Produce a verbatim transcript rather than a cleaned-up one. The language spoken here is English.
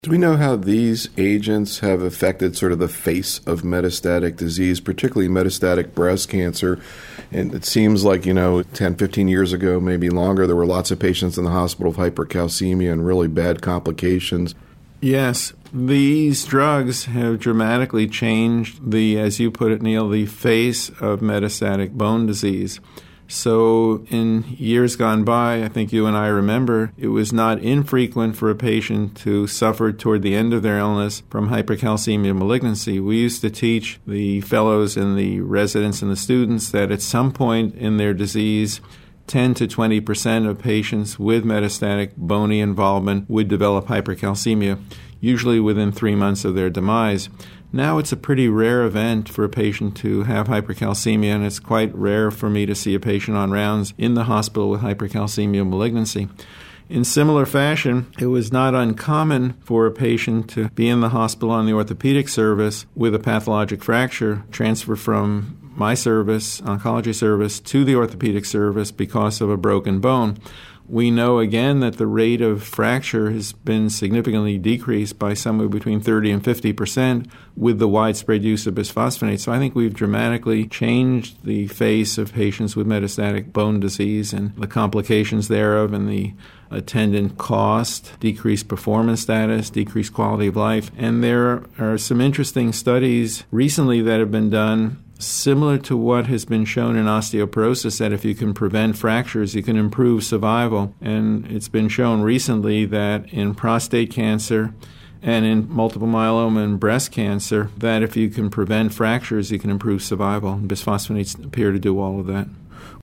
Do we know how these agents have affected sort of the face of metastatic disease, particularly metastatic breast cancer? And it seems like, you know, ten, fifteen years ago, maybe longer, there were lots of patients in the hospital with hypercalcemia and really bad complications. Yes, these drugs have dramatically changed the, as you put it, Neil, the face of metastatic bone disease. So in years gone by, I think you and I remember, it was not infrequent for a patient to suffer toward the end of their illness from hypercalcemia malignancy. We used to teach the fellows and the residents and the students that at some point in their disease, ten to twenty percent of patients with metastatic bony involvement would develop hypercalcemia, usually within three months of their demise. Now it's a pretty rare event for a patient to have hypercalcemia, and it's quite rare for me to see a patient on rounds in the hospital with hypercalcemia malignancy. In similar fashion, it was not uncommon for a patient to be in the hospital on the orthopedic service with a pathologic fracture, transferred from my service, oncology service, to the orthopedic service because of a broken bone. We know, again, that the rate of fracture has been significantly decreased by somewhere between thirty and fifty percent with the widespread use of bisphosphonates. So I think we've dramatically changed the face of patients with metastatic bone disease and the complications thereof and the attendant cost, decreased performance status, decreased quality of life. And there are some interesting studies recently that have been done similar to what has been shown in osteoporosis, that if you can prevent fractures, you can improve survival. And it's been shown recently that in prostate cancer and in multiple myeloma and breast cancer, that if you can prevent fractures, you can improve survival. And bisphosphonates appear to do all of that.